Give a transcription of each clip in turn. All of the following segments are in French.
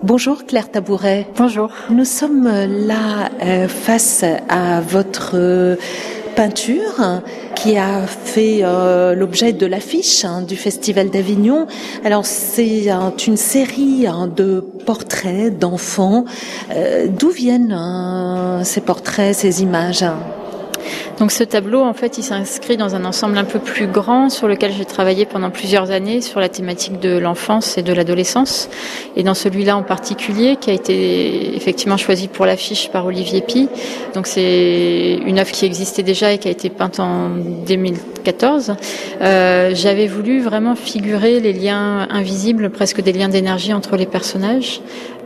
Bonjour Claire Tabouret. Bonjour. Nous sommes là face à votre peinture qui a fait l'objet de l'affiche du Festival d'Avignon. Alors c'est une série de portraits d'enfants. D'où viennent ces portraits, ces images ? Donc ce tableau, en fait, il s'inscrit dans un ensemble un peu plus grand sur lequel j'ai travaillé pendant plusieurs années sur la thématique de l'enfance et de l'adolescence. Et dans celui-là en particulier, qui a été effectivement choisi pour l'affiche par Olivier Py. Donc c'est une œuvre qui existait déjà et qui a été peinte en 2014. J'avais voulu vraiment figurer les liens invisibles, presque des liens d'énergie entre les personnages.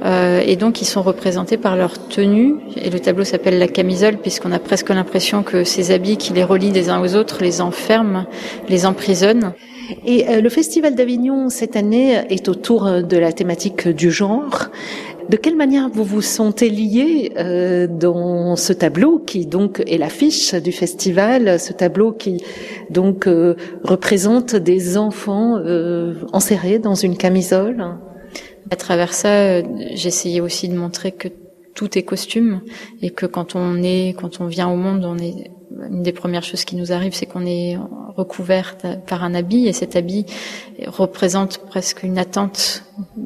Et donc ils sont représentés par leur tenue. Et le tableau s'appelle La Camisole, puisqu'on a presque l'impression que ces habits qui les relient des uns aux autres les enferment, les emprisonnent. Et le Festival d'Avignon cette année est autour de la thématique du genre. De quelle manière vous vous sentez lié dans ce tableau qui donc est l'affiche du festival, ce tableau qui donc représente des enfants enserrés dans une camisole? À travers ça, j'essayais aussi de montrer que tout est costume et que quand on vient au monde, une des premières choses qui nous arrive, c'est qu'on est recouvert par un habit, et cet habit représente presque une attente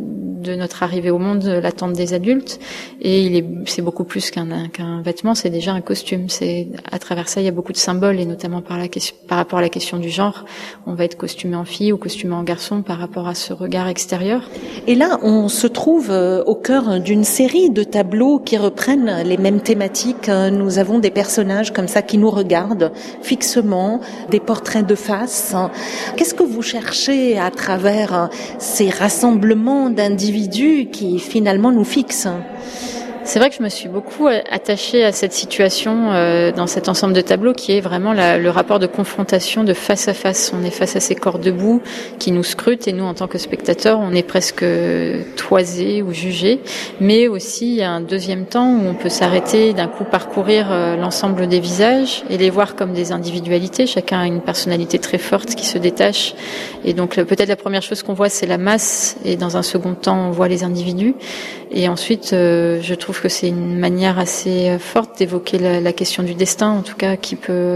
de notre arrivée au monde, l'attente des adultes, et c'est beaucoup plus qu'un vêtement, c'est déjà un costume. C'est à travers ça, il y a beaucoup de symboles, et notamment par rapport à la question du genre, on va être costumé en fille ou costumé en garçon par rapport à ce regard extérieur. Et là, on se trouve au cœur d'une série de tableaux qui reprennent les mêmes thématiques. Nous avons des personnages comme ça qui nous regardent fixement, des portraits de face. Qu'est-ce que vous cherchez à travers ces rassemblements d'individus qui finalement nous fixent ? C'est vrai que je me suis beaucoup attachée à cette situation dans cet ensemble de tableaux qui est vraiment le rapport de confrontation de face à face. On est face à ces corps debout qui nous scrutent, et nous, en tant que spectateurs, on est presque toisés ou jugés. Mais aussi, il y a un deuxième temps où on peut s'arrêter, d'un coup parcourir l'ensemble des visages et les voir comme des individualités. Chacun a une personnalité très forte qui se détache. Et donc, peut-être la première chose qu'on voit, c'est la masse. Et dans un second temps, on voit les individus. Et ensuite, je trouve que c'est une manière assez forte d'évoquer la question du destin, en tout cas, qui peut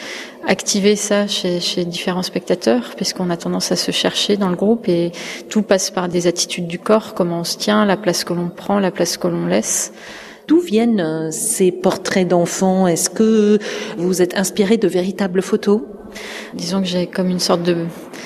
activer ça chez différents spectateurs, puisqu'on a tendance à se chercher dans le groupe, et tout passe par des attitudes du corps, comment on se tient, la place que l'on prend, la place que l'on laisse. D'où viennent ces portraits d'enfants ? Est-ce que vous êtes inspiré de véritables photos ? Disons que j'ai comme une sorte de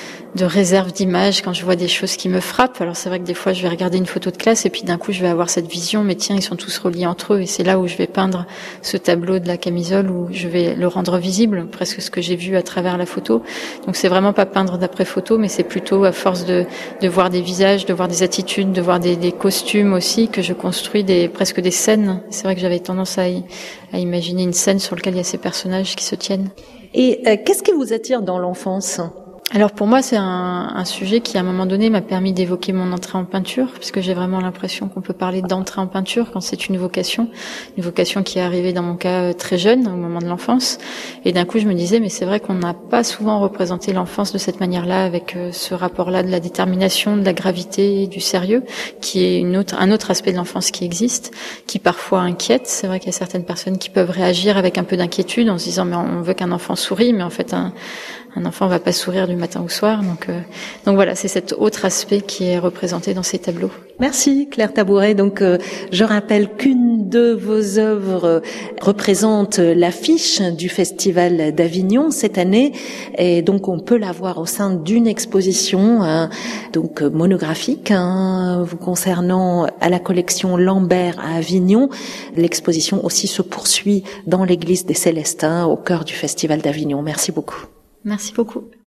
réserve d'images quand je vois des choses qui me frappent. Alors c'est vrai que des fois je vais regarder une photo de classe et puis d'un coup je vais avoir cette vision, mais tiens, ils sont tous reliés entre eux, et c'est là où je vais peindre ce tableau de La Camisole, où je vais le rendre visible, presque ce que j'ai vu à travers la photo. Donc c'est vraiment pas peindre d'après photo, mais c'est plutôt à force de voir des visages, de voir des attitudes, de voir des costumes aussi, que je construis presque des scènes. C'est vrai que j'avais tendance à imaginer une scène sur laquelle il y a ces personnages qui se tiennent. Et qu'est-ce qui vous attire dans l'enfance ? Alors pour moi, c'est un sujet qui, à un moment donné, m'a permis d'évoquer mon entrée en peinture, puisque j'ai vraiment l'impression qu'on peut parler d'entrée en peinture quand c'est une vocation qui est arrivée dans mon cas très jeune, au moment de l'enfance. Et d'un coup, je me disais, mais c'est vrai qu'on n'a pas souvent représenté l'enfance de cette manière-là, avec ce rapport-là de la détermination, de la gravité, du sérieux, qui est un autre aspect de l'enfance qui existe, qui parfois inquiète. C'est vrai qu'il y a certaines personnes qui peuvent réagir avec un peu d'inquiétude en se disant, mais on veut qu'un enfant sourie, mais en fait, un enfant va pas sourire du matin au soir. Donc voilà, c'est cet autre aspect qui est représenté dans ces tableaux. Merci Claire Tabouret. Donc je rappelle qu'une de vos œuvres représente l'affiche du Festival d'Avignon cette année, et donc on peut la voir au sein d'une exposition donc monographique vous concernant à la collection Lambert à Avignon. L'exposition aussi se poursuit dans l'église des Célestins au cœur du Festival d'Avignon. Merci beaucoup. Merci beaucoup.